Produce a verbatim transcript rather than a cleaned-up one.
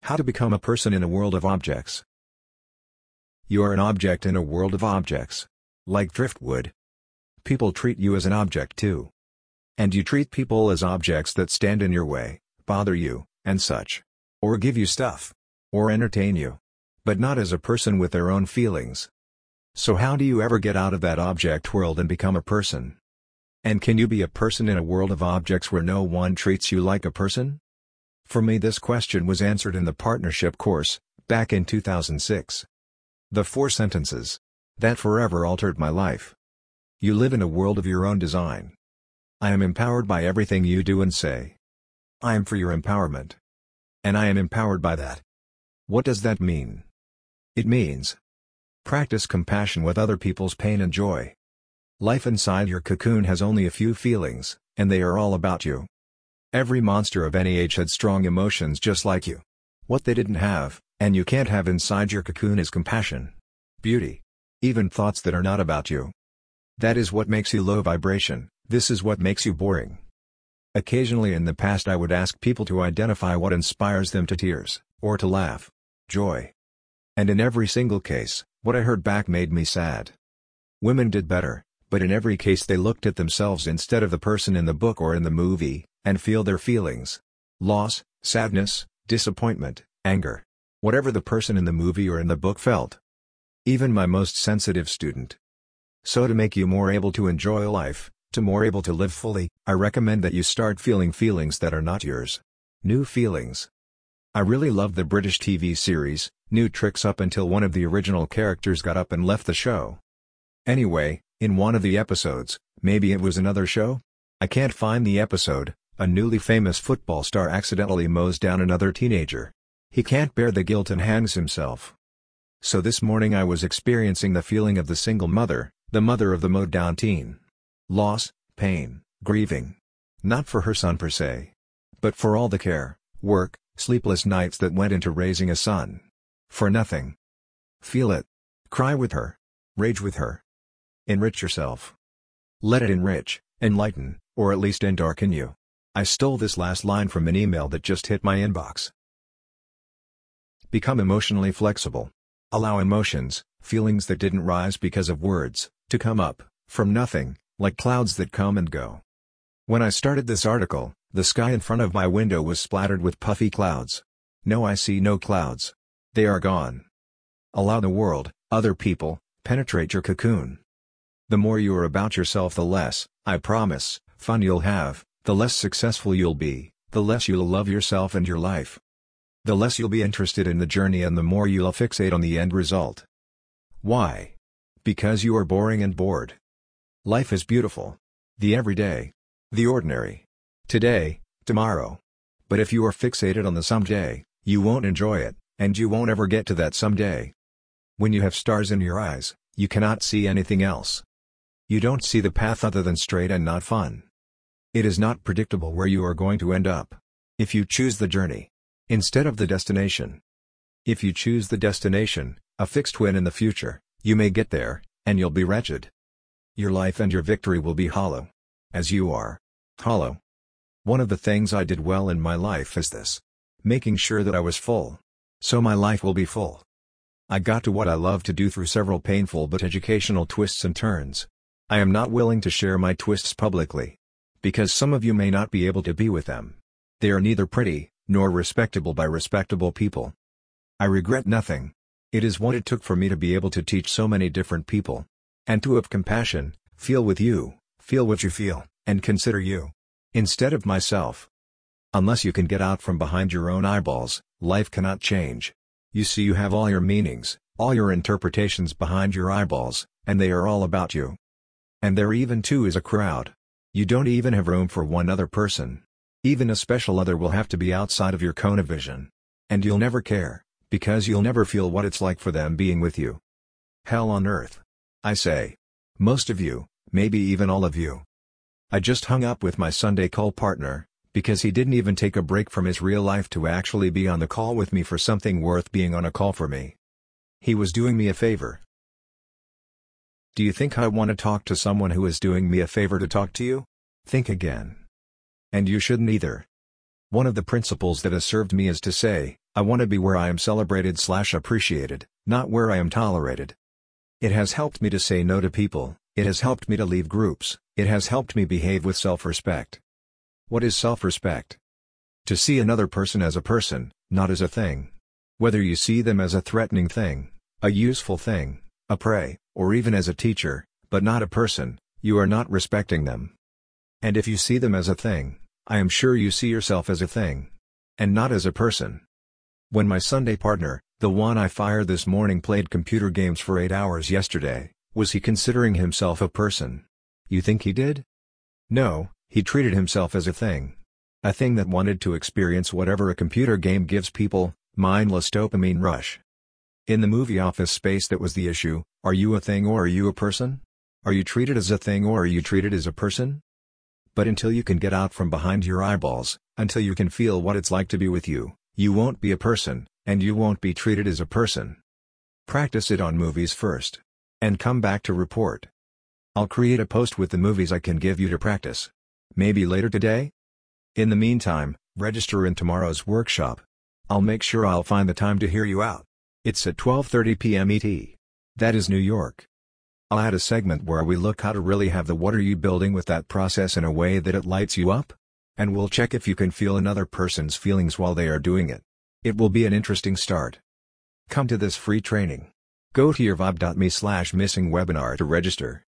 How to become a person in a world of objects. You are an object in a world of objects. Like driftwood. People treat you as an object too. And you treat people as objects that stand in your way, bother you, and such. Or give you stuff. Or entertain you. But not as a person with their own feelings. So how do you ever get out of that object world and become a person? And can you be a person in a world of objects where no one treats you like a person? For me, this question was answered in the partnership course, back in two thousand six. The four sentences that forever altered my life. You live in a world of your own design. I am empowered by everything you do and say. I am for your empowerment. And I am empowered by that. What does that mean? It means practice compassion with other people's pain and joy. Life inside your cocoon has only a few feelings, and they are all about you. Every monster of any age had strong emotions just like you. What they didn't have, and you can't have inside your cocoon, is compassion, beauty, even thoughts that are not about you. That is what makes you low vibration. This is what makes you boring. Occasionally in the past I would ask people to identify what inspires them to tears, or to laugh, joy. And in every single case, what I heard back made me sad. Women did better, but in every case they looked at themselves instead of the person in the book or in the movie, and feel their feelings. Loss, sadness, disappointment, anger. Whatever the person in the movie or in the book felt. Even my most sensitive student. So to make you more able to enjoy life, to more able to live fully, I recommend that you start feeling feelings that are not yours. New feelings. I really loved the British T V series, New Tricks, up until one of the original characters got up and left the show. Anyway, in one of the episodes, maybe it was another show? I can't find the episode, a newly famous football star accidentally mows down another teenager. He can't bear the guilt and hangs himself. So this morning I was experiencing the feeling of the single mother, the mother of the mowed down teen. Loss, pain, grieving. Not for her son per se. But for all the care, work, sleepless nights that went into raising a son. For nothing. Feel it. Cry with her. Rage with her. Enrich yourself. Let it enrich, enlighten, or at least endarken you. I stole this last line from an email that just hit my inbox. Become emotionally flexible. Allow emotions, feelings that didn't rise because of words, to come up, from nothing, like clouds that come and go. When I started this article, the sky in front of my window was splattered with puffy clouds. No, I see no clouds. They are gone. Allow the world, other people, penetrate your cocoon. The more you are about yourself, the less, I promise, fun you'll have, the less successful you'll be, the less you'll love yourself and your life. The less you'll be interested in the journey and the more you'll fixate on the end result. Why? Because you are boring and bored. Life is beautiful. The everyday. The ordinary. Today, tomorrow. But if you are fixated on the someday, you won't enjoy it, and you won't ever get to that someday. When you have stars in your eyes, you cannot see anything else. You don't see the path other than straight and not fun. It is not predictable where you are going to end up. If you choose the journey instead of the destination. If you choose the destination, a fixed win in the future, you may get there, and you'll be wretched. Your life and your victory will be hollow. As you are hollow. One of the things I did well in my life is this. Making sure that I was full. So my life will be full. I got to what I love to do through several painful but educational twists and turns. I am not willing to share my twists publicly. Because some of you may not be able to be with them. They are neither pretty, nor respectable by respectable people. I regret nothing. It is what it took for me to be able to teach so many different people. And to have compassion, feel with you, feel what you feel, and consider you. Instead of myself. Unless you can get out from behind your own eyeballs, life cannot change. You see, you have all your meanings, all your interpretations behind your eyeballs, and they are all about you. And there even too is a crowd. You don't even have room for one other person. Even a special other will have to be outside of your cone of vision. And you'll never care, because you'll never feel what it's like for them being with you. Hell on earth. I say. Most of you, maybe even all of you. I just hung up with my Sunday call partner, because he didn't even take a break from his real life to actually be on the call with me for something worth being on a call for me. He was doing me a favor. Do you think I want to talk to someone who is doing me a favor to talk to you? Think again. And you shouldn't either. One of the principles that has served me is to say, I want to be where I am celebrated slash appreciated, not where I am tolerated. It has helped me to say no to people, it has helped me to leave groups, it has helped me behave with self-respect. What is self-respect? To see another person as a person, not as a thing. Whether you see them as a threatening thing, a useful thing, a prey, or even as a teacher, but not a person, you are not respecting them. And if you see them as a thing, I am sure you see yourself as a thing. And not as a person. When my Sunday partner, the one I fired this morning, played computer games for eight hours yesterday, was he considering himself a person? You think he did? No, he treated himself as a thing. A thing that wanted to experience whatever a computer game gives people, mindless dopamine rush. In the movie Office Space, that was the issue: are you a thing or are you a person? Are you treated as a thing or are you treated as a person? But until you can get out from behind your eyeballs, until you can feel what it's like to be with you, you won't be a person, and you won't be treated as a person. Practice it on movies first. And come back to report. I'll create a post with the movies I can give you to practice. Maybe later today? In the meantime, register in tomorrow's workshop. I'll make sure I'll find the time to hear you out. It's at twelve thirty p m E T. That is New York. I'll add a segment where we look how to really have the what are you building with that process in a way that it lights you up? And we'll check if you can feel another person's feelings while they are doing it. It will be an interesting start. Come to this free training. Go to your vibe dot me slash missing webinar to register.